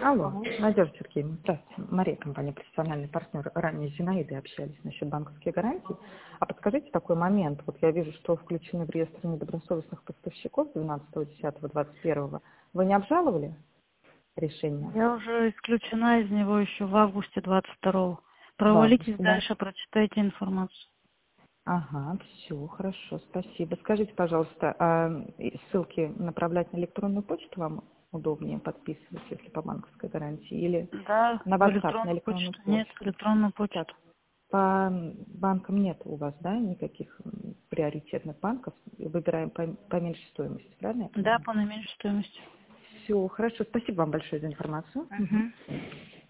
Алло, Надежда Сергеевна, здравствуйте. Мария, компания «Профессиональный партнер». Ранее с Зинаидой общались насчет банковских гарантий. А подскажите такой момент. Вот я вижу, что включены в реестр недобросовестных поставщиков 12.10.21. Вы не обжаловали решение? Я уже исключена из него еще в августе 22-го. В августе, Провалитесь да? дальше, прочитайте информацию. Ага, все, хорошо, спасибо. Скажите, пожалуйста, ссылки направлять на электронную почту вам удобнее подписывать, если по банковской гарантии, или Да, на в WhatsApp, на электронную электронную почту. Нет, в почту? электронную Так, почту. по банкам нет у вас, да, никаких приоритетных банков? Выбираем по меньшей стоимости, правильно я Да, понимаю? по наименьшей стоимости. Все, хорошо. Спасибо вам большое за информацию. Мгм. Мгм.